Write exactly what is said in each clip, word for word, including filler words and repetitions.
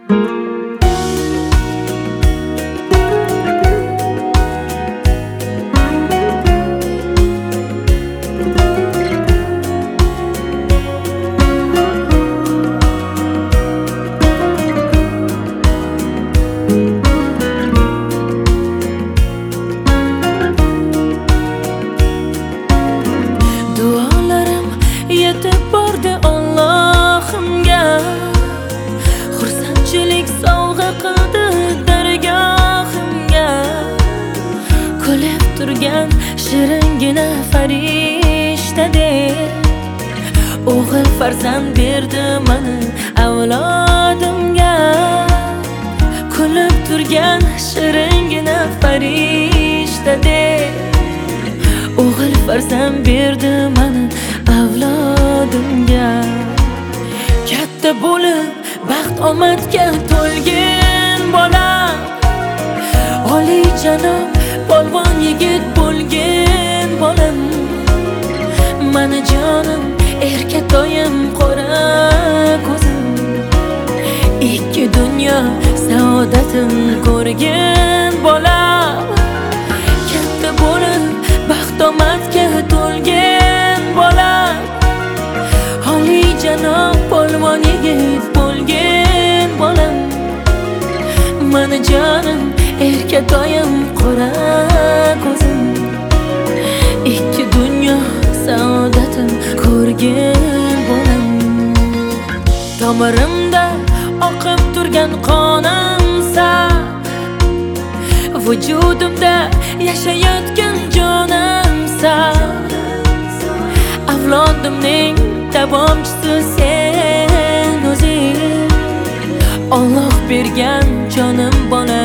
Duolarim yetib bordi Allohimga, xursandchilik sovg'a qildi dargohimga. Kulib turgan shiringina farishtadek o'g'il farzand berdi mana avlodimga. Kulib turgan shiringina farishtadek o'g'il farzand berdi mana avlodimga. Katta bo'lib baxt omadga to'lgan bola, oliyjanob polvon yigit bo'lgan bolam. Mana jonim, erkatoyim, qora ko'zim, ikki dunyo saodatin ko'rgan bola. Katta bo'lib baxt omadga to'lgan bola, oliyjanob polvon yigit bo'lgan bolam. Mana jonim, erkatoyim, qora ko'zim, ikki dunyo saodatin ko'rgan bolam. Tomirimda oqib turgan qonimsan, vujudimda yashayotgan jonimsan. Avlodimning davomchisi sen o'zing, Alloh bergan jonim bola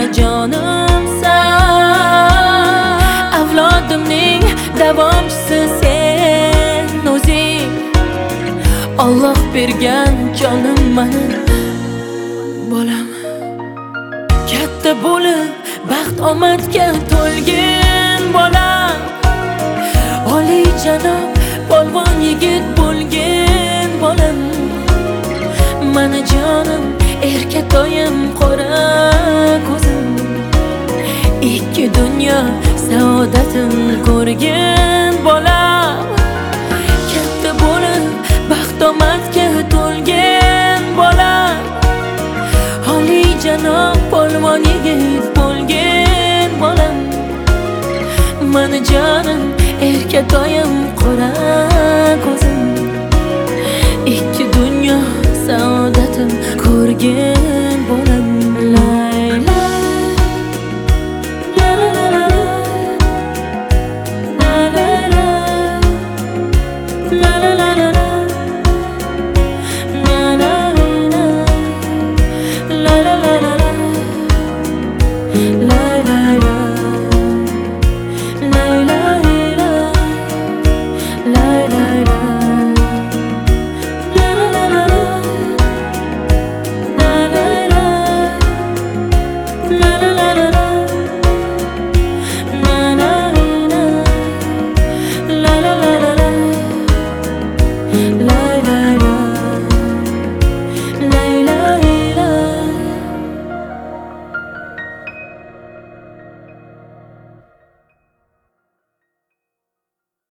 jonimsan. Avlodimning davomchisi sen o'zing, Alloh bergan jonim mana bolam. Katta bo'lib baxt omadga to'lgan bola, oliyjanob polvon yigit bo'lgan bolam. Mana jonim, erkatoyim, qora ko'zim, ikki dunyo saodatin ko'rgan bola. Katta bo'lib baxt omadga to'lgan bola, oliyjanob polvon yigit bo'lgan bolam. Mana jonim, erkatoyim, qora ko'zim, ikki dunyo saodatin ko'rgan